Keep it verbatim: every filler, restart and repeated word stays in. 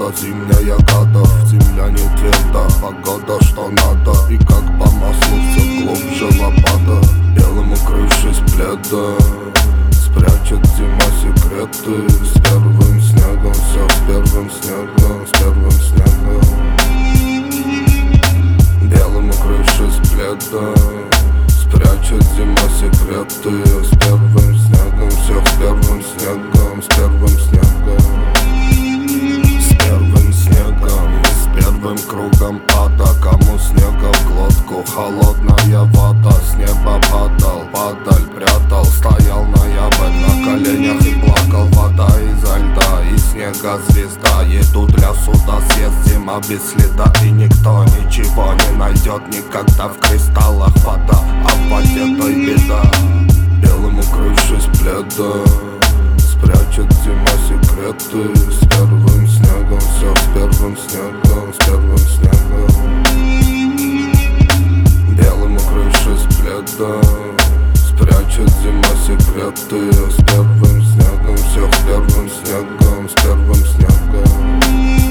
года, зимняя года. Земля не тверда, погода что надо. И как по маслу все глубже лопата. Белым укрывшись пледа, спрячет зима секреты. С первым снегом, все с первым снегом, с первым снегом. Белым укрывшись пледа, спрячет зима секреты. С первым снегом, все с первым снегом, с первым снегом. С первым снегом и с первым кругом ада. Кому снега в глотку, холодная вода. С неба падал, падаль прятал. Стоял ноябрь на коленях и плакал. Вода изо льда и снега звезда. Еду для суда, съест зима без следа. И никто ничего не найдет никогда. В кристаллах вода, а в воде той беда. Белым укрывшись пледа, спрячет зима секреты. С первым снегом, все с первым снегом, с первым снегом. Белым укрывшись пледа, спрячет зима секреты. С первым снегом, все с первым снегом, с первым снегом.